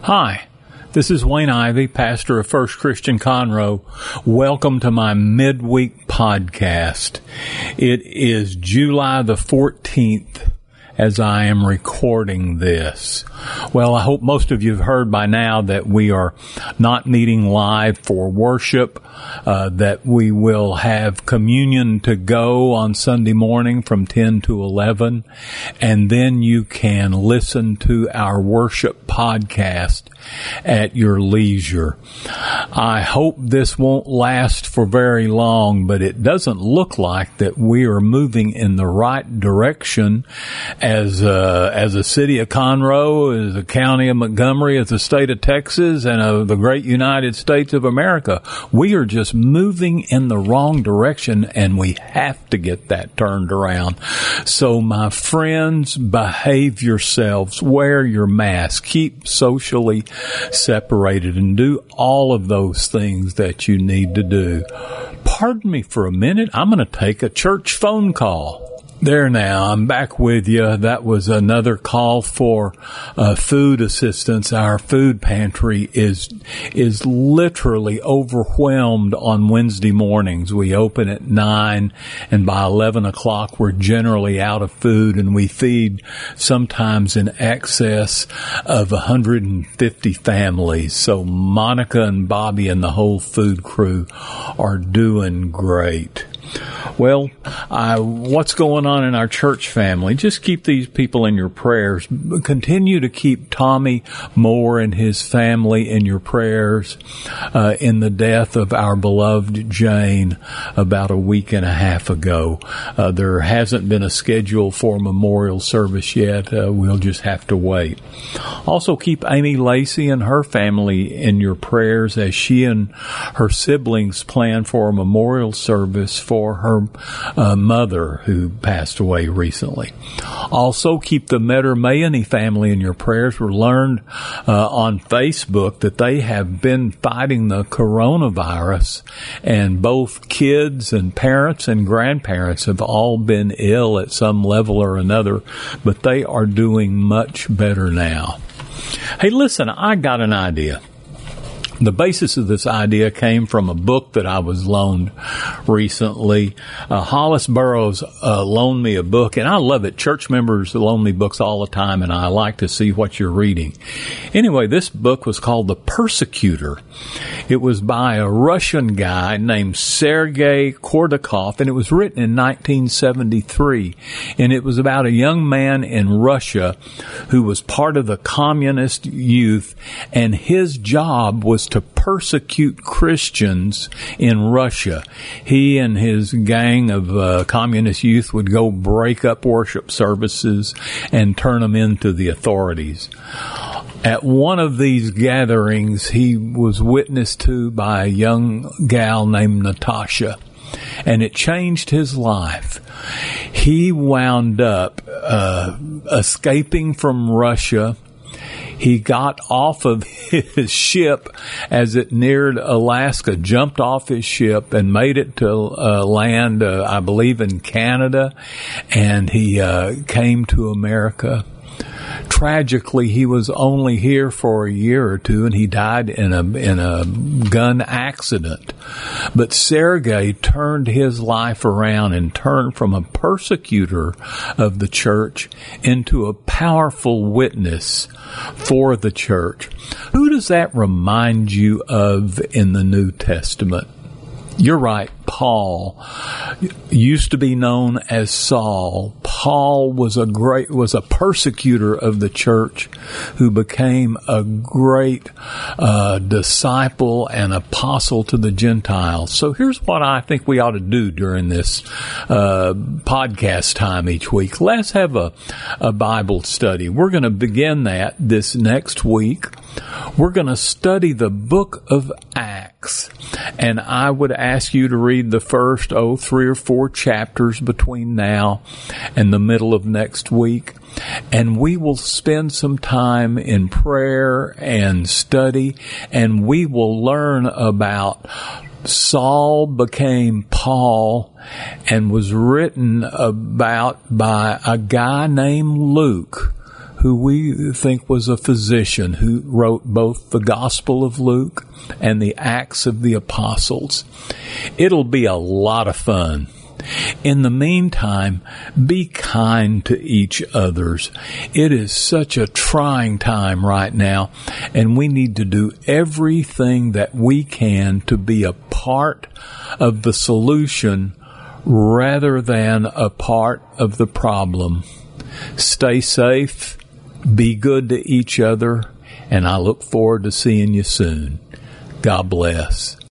Hi, this is Wayne Ivey, pastor of First Christian Conroe. Welcome to my midweek podcast. It is July the 14th as I am recording this. Well, I hope most of you have heard by now that we are not meeting live for worship, that we will have communion to go on Sunday morning from 10 to 11, and then you can listen to our worship podcast at your leisure. I hope this won't last for very long, but it doesn't look like that we are moving in the right direction as a city of Conroe, as a county of Montgomery, as a state of Texas, and of the great United States of America. We are just moving in the wrong direction, and we have to get that turned around. So, my friends, behave yourselves, wear your mask, keep socially separated, and do all of those things that you need to do. Pardon me for a minute. I'm going to take a church phone call. There now, I'm back with you. That was another call for food assistance. Our food pantry is literally overwhelmed on Wednesday mornings. We open at 9, and by 11 o'clock we're generally out of food, and we feed sometimes in excess of 150 families. So Monica and Bobby and the whole food crew are doing great. Well, what's going on in our church family? Just keep these people in your prayers. Continue to keep Tommy Moore and his family in your prayers in the death of our beloved Jane about a week and a half ago. There hasn't been a schedule for a memorial service yet. We'll just have to wait. Also, keep Amy Lacey and her family in your prayers as she and her siblings plan for a memorial service for her mother who passed away recently. Also, keep the Metter-Mayani family in your prayers. We learned on Facebook that they have been fighting the coronavirus, and both kids and parents and grandparents have all been ill at some level or another, but they are doing much better now. Hey, listen, I got an idea. The basis of this idea came from a book that I was loaned recently. Hollis Burroughs loaned me a book, and I love it. Church members loan me books all the time, and I like to see what you're reading. Anyway, this book was called The Persecutor. It was by a Russian guy named Sergei Kordakov, and it was written in 1973. And it was about a young man in Russia who was part of the communist youth, and his job was to persecute Christians in Russia. He and his gang of communist youth would go break up worship services and turn them into the authorities. At one of these gatherings, he was witnessed to by a young gal named Natasha, and it changed his life. He wound up escaping from Russia. He got off of his ship as it neared Alaska, jumped off his ship and made it to land, I believe, in Canada, and he came to America. Tragically, he was only here for a year or two, and he died in a gun accident. But Sergei turned his life around and turned from a persecutor of the church into a powerful witness for the church. Who does that remind you of in the New Testament? You're right. Paul used to be known as Saul. Paul was a persecutor of the church who became a great disciple and apostle to the Gentiles. So here's what I think we ought to do during this podcast time each week. Let's have a Bible study. We're going to begin that this next week. We're going to study the book of Acts, and I would ask you to read the first 3 or 4 chapters between now and the middle of next week, and we will spend some time in prayer and study, and we will learn about Saul became Paul and was written about by a guy named Luke, who we think was a physician who wrote both the Gospel of Luke and the Acts of the Apostles. It'll be a lot of fun. In the meantime, be kind to each others. It is such a trying time right now, and we need to do everything that we can to be a part of the solution rather than a part of the problem. Stay safe, be good to each other, and I look forward to seeing you soon. God bless.